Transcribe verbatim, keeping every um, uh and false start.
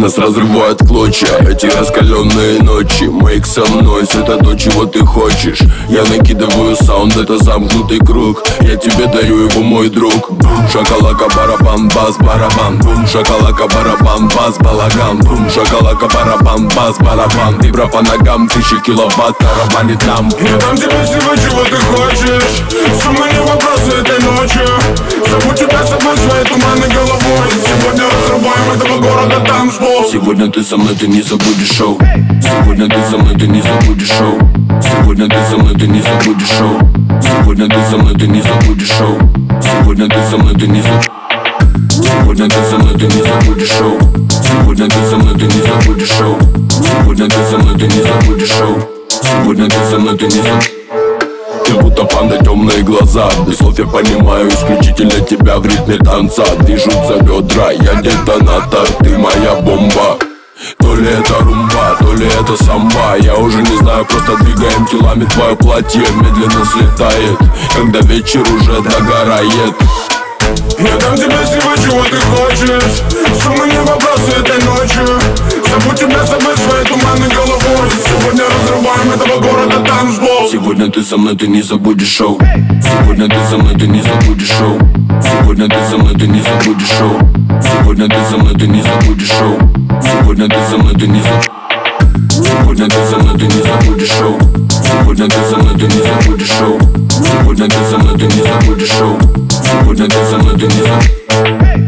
Нас разрывают в клочья эти раскаленные ночи. Мейк со мной, это то, чего ты хочешь. Я накидываю саунд, это замкнутый круг. Я тебе даю его, мой друг. Бум, шакалака, барабан, бас, барабан. Бум, шакалака, барабан, бас, балаган. Бум, шакалака, барабан, бас, барабан. Вибра по ногам, тысяча киловатт, тарабанит нам. Я дам тебе всего, чего ты хочешь. Сумма не вопросы этой ночью. Забудь тебя собой своей туманной головой. Сегодня разрываем этого города танцпол. Сегодня ты со мной, ты не забудешь шоу. Сегодня ты со мной, ты не забудешь шоу. Сегодня ты со мной, ты не забудешь шоу. Сегодня ты со мной, ты не забудешь шоу. Сегодня ты со мной, ты не забудешь. Сегодня ты со мной, ты не забудешь шоу. Сегодня ты со мной, ты не забудешь шоу. Сегодня ты со мной, ты не забудешь шоу. Сегодня ты со мной, ты не забудешь. Ты будто панда, темные глаза. Без слов я понимаю исключительно тебя в ритме танца. Движутся бедра, я детонатор, ты моя бомба. То ли это румба, то ли это самба. Я уже не знаю, просто двигаем телами. Твое платье медленно слетает, когда вечер уже догорает. Я дам тебе всего, чего ты хочешь. Сумма не вопросы этой ночью. Забудь тебя собой своей туманной головой. Сегодня разрываем этого города танцпол. Сегодня ты со мной, ты не забудешь шоу. Сегодня ты со мной, ты не забудешь шоу. Сегодня ты со мной, ты не забудешь шоу. Сегодня ты со мной, ты не забудешь шоу. Сегодня ты со мной, ты не забудешь. Сегодня ты со мной, ты не забудешь шоу. Сегодня ты со мной, ты не забудешь шоу. Сегодня ты со мной, ты не забудешь шоу. Сегодня ты со мной, ты не забудешь.